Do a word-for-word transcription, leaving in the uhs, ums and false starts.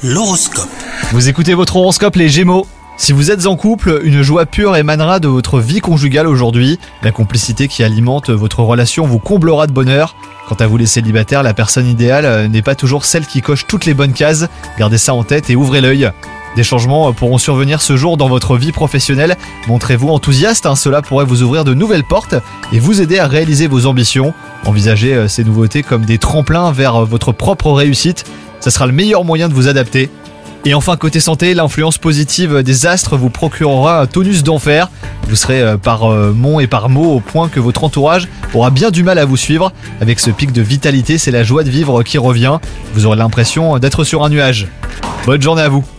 L'horoscope. Vous écoutez votre horoscope les Gémeaux. Si vous êtes en couple, une joie pure émanera de votre vie conjugale aujourd'hui. La complicité qui alimente votre relation vous comblera de bonheur. Quant à vous les célibataires, la personne idéale n'est pas toujours celle qui coche toutes les bonnes cases. Gardez ça en tête et ouvrez l'œil. Des changements pourront survenir ce jour dans votre vie professionnelle. Montrez-vous enthousiaste, hein, cela pourrait vous ouvrir de nouvelles portes et vous aider à réaliser vos ambitions. Envisagez ces nouveautés comme des tremplins vers votre propre réussite. Ça sera le meilleur moyen de vous adapter. Et enfin, côté santé, l'influence positive des astres vous procurera un tonus d'enfer. Vous serez par mots et par mots au point que votre entourage aura bien du mal à vous suivre. Avec ce pic de vitalité, c'est la joie de vivre qui revient. Vous aurez l'impression d'être sur un nuage. Bonne journée à vous.